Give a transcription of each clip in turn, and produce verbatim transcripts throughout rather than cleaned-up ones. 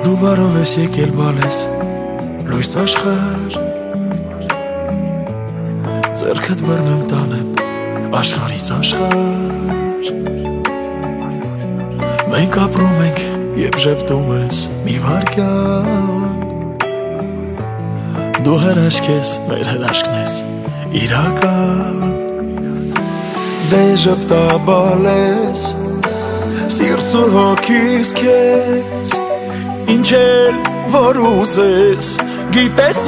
Դու բարով ես եկել բալես լույս աշխարհ, ձեռքդ բռնեմ տանեմ աշխարհից աշխարհ։ Մենք ապրում ենք, երբ ժպտում ես մի վայրկյան, դու հրաշք ես, մեր հրաշքն ես իրական։ Դե ժպտա բալես սիրտս ու հոգիս քեզ, ինչ էլ որ ուզես գիտես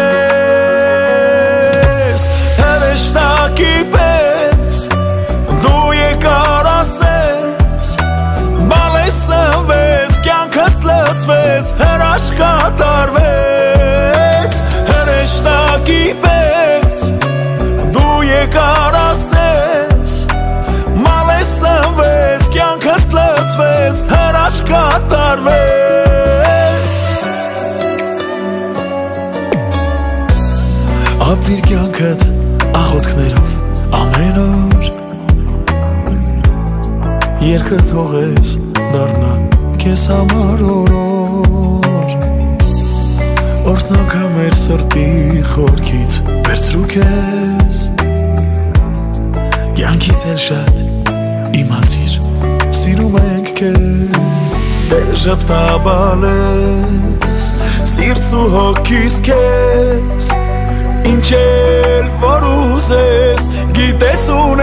ունես, հրեշտակի պես դու եկար ասես, բալես սնվեց, կյանքս լցվեց, հրաշք կատարվեց, հրեշտակի պես դու եկար ասես, բալես սնվեց, կյանքս լցվեց, հրաշք կատարվեց։ Ապրիր կյանքդ աղոթքներով ամեն օր, երգը թողես դառնա քեզ համար օրոր, օրհնանքը մեր սրտի խորքից վերցրու քեզ, կյանքից էլ շատ իմացիր սիրում ենք քեզ։ Դե ժպտա բալես սիրտս ու հոգիս քեզ, ինչ էլ որ ուզես գիտես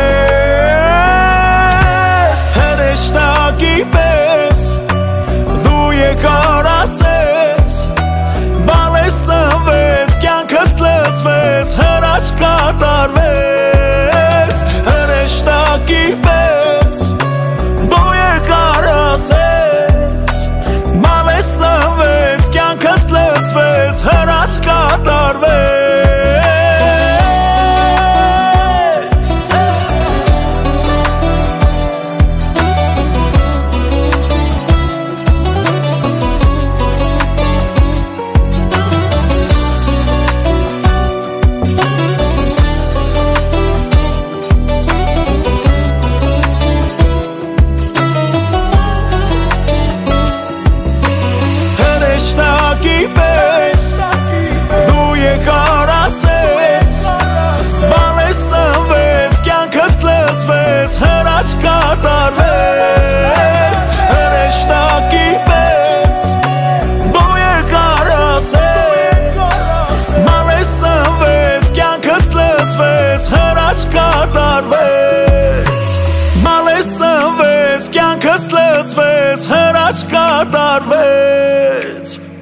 ունես, հրեշտակի պես դու եկար ասես, բալես սնվեց, կյանքս լցվեց, հրաշք կատարվեց, հրեշտակի պես դու եկար ասես, բալես սնվեց, կյանքս լցվեց, հրաշք կատարվեց։ Հրեշտակի պես դու եկար ասես, բալես սնվեց, կյանքս լցվեց, հրաշք կատարվեց, հրեշտակի պես դու եկար ասես, բալես սնվեց, կյանքս լցվեց, հրաշք կատարվեց, բալես սնվեց, կյանքս լցվեց, հրաշք կատարվեց։